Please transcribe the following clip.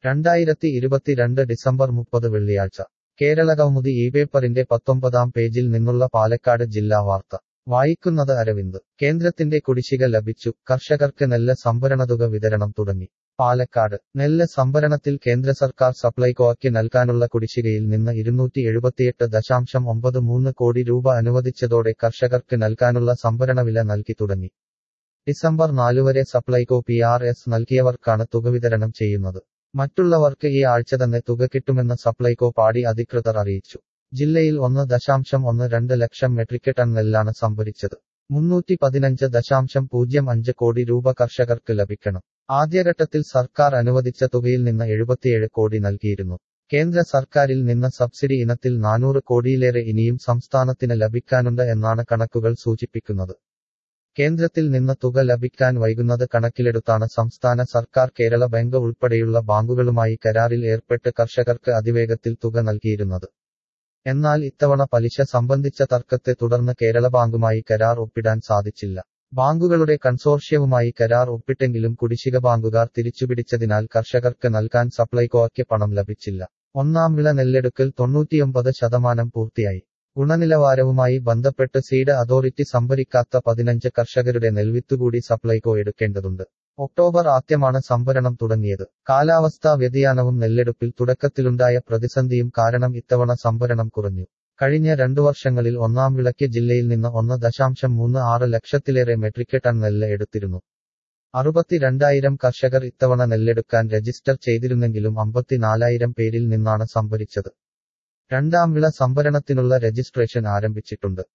2022 December 30 വെള്ളിയാഴ്ച കേരളകൗമുദി ഈ പേപ്പറിന്റെ 19-ാം പേജിൽ നിന്നുള്ള പാലക്കാട് ജില്ലാ വാർത്ത വായിക്കുന്നത് അരവിന്ദ്. കേന്ദ്രത്തിന്റെ കുടിശ്ശിക ലഭിച്ചു, കർഷകർക്ക് നെല്ല് സംഭരണതുക വിതരണം തുടങ്ങി. പാലക്കാട് നെല്ല് സംഭരണത്തിൽ കേന്ദ്ര സർക്കാർ സപ്ലൈകോയ്ക്ക് നൽകാനുള്ള കുടിശ്ശികയിൽ നിന്ന് 278.93 കോടി രൂപ അനുവദിച്ചതോടെ കർഷകർക്ക് നൽകാനുള്ള സംഭരണ വില നൽകി തുടങ്ങി. ഡിസംബർ 4 വരെ സപ്ലൈകോ PRS നൽകിയവർക്കാണ് തുക വിതരണം ചെയ്യുന്നത്. മറ്റുള്ളവർക്ക് ഈ ആഴ്ച തന്നെ തുക കിട്ടുമെന്ന് സപ്ലൈകോ പാടി അധികൃതർ അറിയിച്ചു. ജില്ലയിൽ 1.12 ലക്ഷം മെട്രിക് ടൺ നെല്ലാണ് സംഭരിച്ചത്. 315.05 കോടി രൂപ കർഷകർക്ക് ലഭിക്കണം. ആദ്യഘട്ടത്തിൽ സർക്കാർ അനുവദിച്ച തുകയിൽ നിന്ന് 77 കോടി നൽകിയിരുന്നു. കേന്ദ്ര സർക്കാരിൽ നിന്ന് സബ്സിഡി ഇനത്തിൽ 400 കോടിയിലേറെ ഇനിയും സംസ്ഥാനത്തിന് ലഭിക്കാനുണ്ട് എന്നാണ് കണക്കുകൾ സൂചിപ്പിക്കുന്നത്. കേന്ദ്രത്തിൽ നിന്ന് തുക ലഭിക്കാൻ വൈകുന്നത് കണക്കിലെടുത്താണ് സംസ്ഥാന സർക്കാർ കേരള ബാങ്ക് ഉൾപ്പെടെയുള്ള ബാങ്കുകളുമായി കരാറിൽ ഏർപ്പെട്ട് കർഷകർക്ക് അതിവേഗത്തിൽ തുക നൽകിയിരുന്നത്. എന്നാൽ ഇത്തവണ പലിശ സംബന്ധിച്ച തർക്കത്തെ തുടർന്ന് കേരള ബാങ്കുമായി കരാർ ഒപ്പിടാൻ സാധിച്ചില്ല. ബാങ്കുകളുടെ കൺസോർഷ്യവുമായി കരാർ ഒപ്പിട്ടെങ്കിലും കുടിശ്ശിക ബാങ്കുകാർ തിരിച്ചുപിടിച്ചതിനാൽ കർഷകർക്ക് നൽകാൻ സപ്ലൈകോയ്ക്ക് പണം ലഭിച്ചില്ല. ഒന്നാം വിള നെല്ലെടുക്കൽ 99% പൂർത്തിയായി. ഗുണനിലവാരവുമായി ബന്ധപ്പെട്ട് സീഡ് അതോറിറ്റി സംഭരിക്കാത്ത 15 കർഷകരുടെ നെൽവിത്തുകൂടി സപ്ലൈകോ എടുക്കേണ്ടതുണ്ട്. ഒക്ടോബർ ആദ്യമാണ് സംഭരണം തുടങ്ങിയത്. കാലാവസ്ഥാ വ്യതിയാനവും നെല്ലെടുപ്പിൽ തുടക്കത്തിലുണ്ടായ പ്രതിസന്ധിയും കാരണം ഇത്തവണ സംഭരണം കുറഞ്ഞു. കഴിഞ്ഞ 2 വർഷങ്ങളിൽ ഒന്നാം വിളയ്ക്ക് ജില്ലയിൽ നിന്ന് 1.36 ലക്ഷത്തിലേറെ മെട്രിക് ടൺ നെല്ല് എടുത്തിരുന്നു. 62,000 കർഷകർ ഇത്തവണ നെല്ലെടുക്കാൻ രജിസ്റ്റർ ചെയ്തിരുന്നെങ്കിലും 54,000 പേരിൽ നിന്നാണ് സംഭരിച്ചത്. രണ്ടാം വിള സംഭരണത്തിനുള്ള രജിസ്ട്രേഷൻ ആരംഭിച്ചിട്ടുണ്ട്.